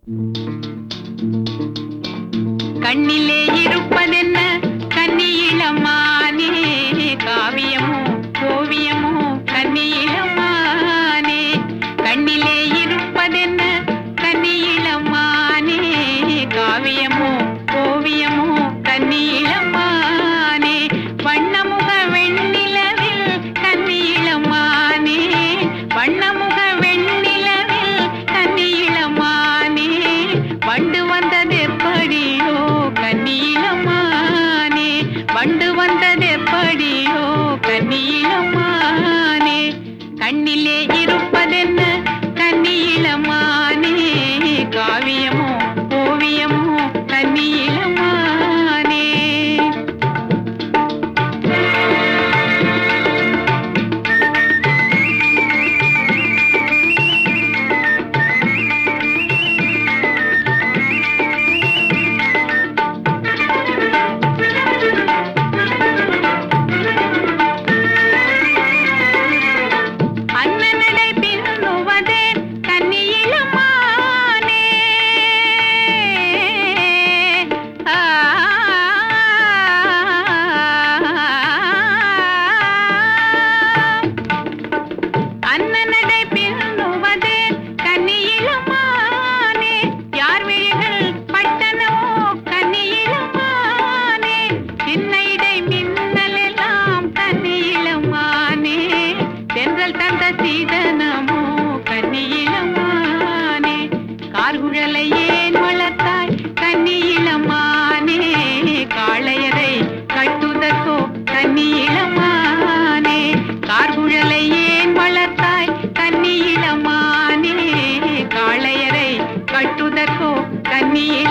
கண்ணிலே இருப்பதென்ன கன்னியிளமானே, காவியமோ ஓவியமோ கன்னியிளமானே. கண்ணிலே இருப்பதென்ன கன்னியிளமானே, காவியமோ ஓவியமோ கன்னியிளமானே. வண்ணமுக வெண்ணிலவில் கன்னியிளமானே, வண்ணமுக வெண்ணிலவில் கன்னியிளமானே. வண்டு வந்தது எப்படியோ கன்னியிளமானே, வண்டு வந்தது எப்படியோ கன்னியிளமானே. கண்ணிலே இருப்பதென்ன கன்னியிளமானே, காவியமோ ஓவியமோ கன்னியிளமானே. அண்ணனடை பின்னுவதே கன்னியிளமானே. அண்ணனடை பின்னுவதே கன்னியிளமானே. யார் விழிகள் பட்டனமோ கன்னியிளமானே. சின்ன இடை மின்னல் எல்லாம் கன்னியிளமானே. தென்றல் தந்த சீதனமோ கன்னியிளமானே. கார்குழலை ஏன் வளர்த்தாய் கன்னியிளமானே, காளையரை கட்டுதற்கோ கன்னியிளமானே. கார்குழலை ஏன் வளர்த்தாய் கன்னியிளமானே, காளையரை கட்டுதற்கோ கன்னியிளமானே.